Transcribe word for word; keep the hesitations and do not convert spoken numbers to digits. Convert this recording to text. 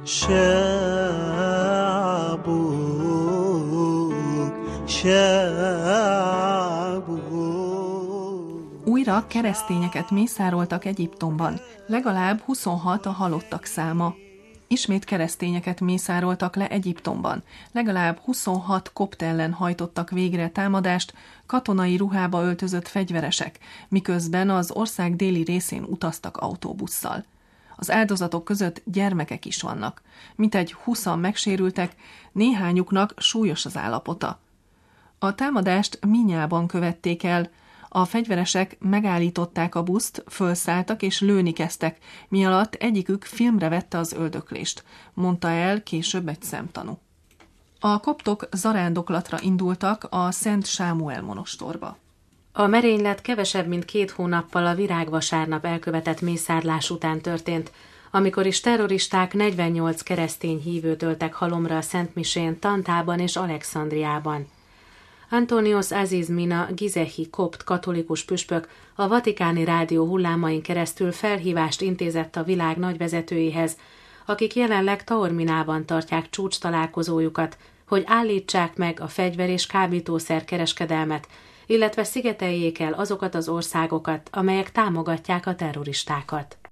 شعبك شعبك. Újra keresztényeket mészároltak Egyiptomban, legalább huszonhat a halottak száma. Ismét keresztényeket mészároltak le Egyiptomban, legalább huszonhat kopt ellen hajtottak végre támadást katonai ruhába öltözött fegyveresek, miközben az ország déli részén utaztak autóbusszal. Az áldozatok között gyermekek is vannak. Mintegy húszan megsérültek, néhányuknak súlyos az állapota. A támadást Minyában követték el. A fegyveresek megállították a buszt, fölszálltak és lőni kezdtek, mi alatt egyikük filmre vette az öldöklést, mondta el később egy szemtanú. A koptok zarándoklatra indultak a Szent Sámuel monostorba. A merénylet kevesebb, mint két hónappal a virágvasárnap elkövetett mészárlás után történt, amikor is terroristák negyvennyolc keresztény hívőt öltek halomra a Szentmisén, Tantában és Alexandriában. Antonios Aziz Mina gizehi kopt katolikus püspök a vatikáni rádió hullámain keresztül felhívást intézett a világ nagyvezetőihez, akik jelenleg Taorminában tartják csúcs találkozójukat, hogy állítsák meg a fegyver és kábítószer kereskedelmet, illetve szigeteljék el azokat az országokat, amelyek támogatják a terroristákat.